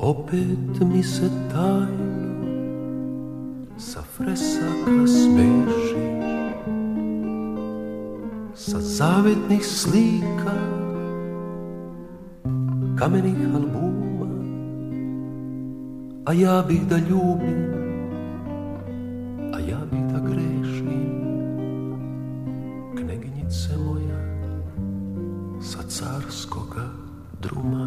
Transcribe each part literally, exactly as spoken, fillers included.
Opet mi se tajno sa fresaka smešiš, sa zavetnih slika, kamenih albuma, a ja bih da ljubim, a ja bih da grešim, kneginjice moja sa carskoga druma.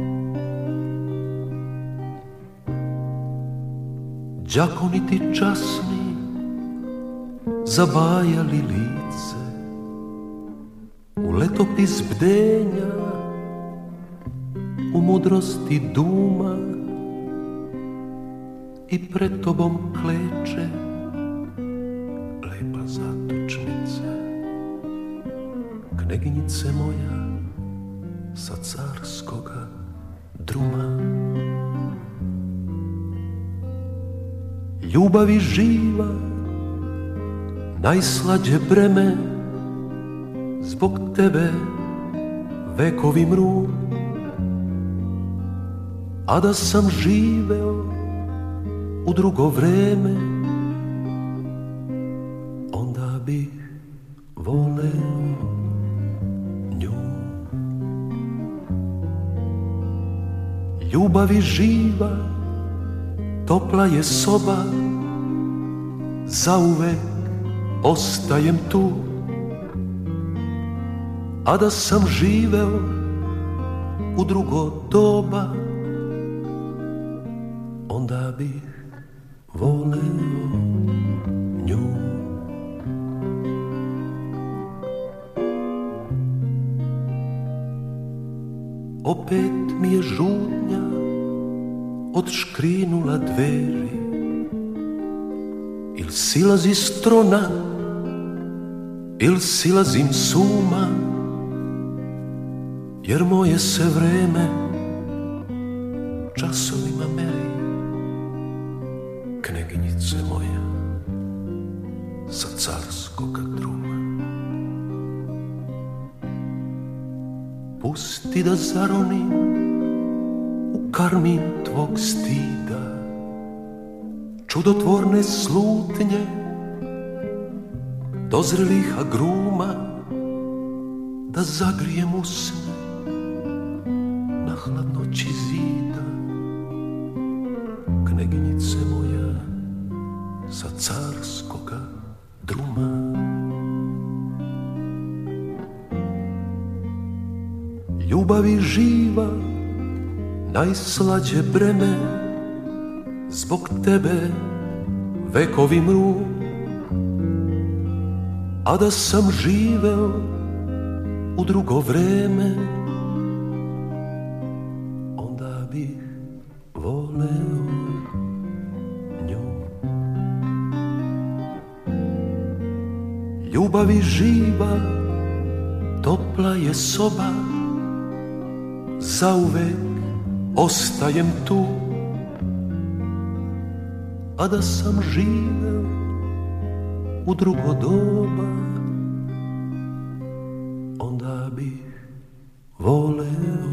Đakoniti časni zabajali lice u letopis bdenja, u mudrosti duma, i pred tobom kleče lepa zatočnica, kneginjice moja sa carskoga druma. Ljubavi živa, najslađe breme, zbog tebe vekovi mru, a da sam živeo u drugo vreme, onda bih voleo nju. Ljubavi živa, topla je soba, zauvek ostajem tu, a da sam živeo u drugo doba, onda bih voleo nju. Opet mi je žudnja odškrinula dveri, il silazi strona, il silazim suma, jer moje se vreme časovima meri, kneginjice moja sa carskoga druma. Pusti da zaronim u karmin tvog stida, čudotvorne slutnje dozrelih agruma, da zagrijem usne na hladnoći zida, kneginjice moja sa carskoga druma. Ljubavi živa, najslađe breme, zbog tebe vekovi mru, a da sam živeo u drugo vreme, onda bih voleo nju. Ljubavi živa, topla je soba, zauvek ostajem tu, a da sam živeo u drugo doba, onda bih voleo